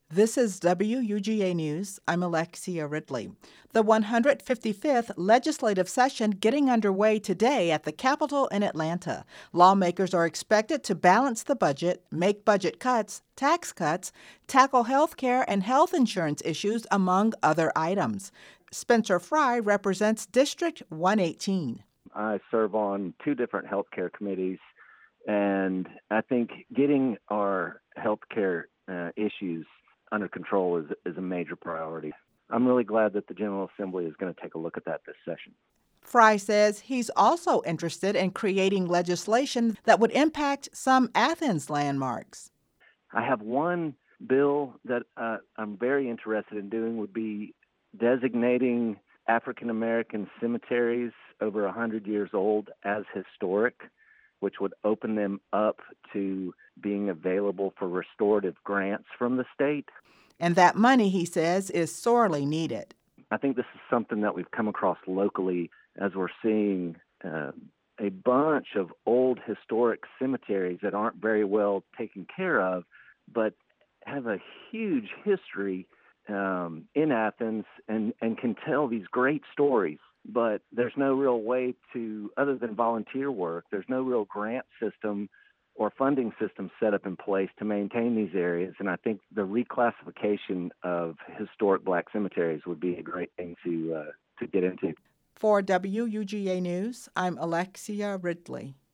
This is WUGA News. I'm Alexia Ridley. The 155th legislative session getting underway today at the Capitol in Atlanta. Lawmakers are expected to balance the budget, make budget cuts, tax cuts, tackle health care and health insurance issues, among other items. Spencer Fry represents District 118. I serve on two different healthcare committees, and I think getting our healthcare issues under control is a major priority. I'm really glad that the General Assembly is going to take a look at that this session. Fry says he's also interested in creating legislation that would impact some Athens landmarks. I have one bill that I'm very interested in doing would be designating African American cemeteries over 100 years old as historic, which would open them up to being available for restorative grants from the state. And that money, he says, is sorely needed. I think this is something that we've come across locally as we're seeing a bunch of old historic cemeteries that aren't very well taken care of, but have a huge history in Athens and can tell these great stories. But there's no real way to, other than volunteer work, there's no real grant system or funding system set up in place to maintain these areas. And I think the reclassification of historic Black cemeteries would be a great thing to get into. For WUGA News, I'm Alexia Ridley.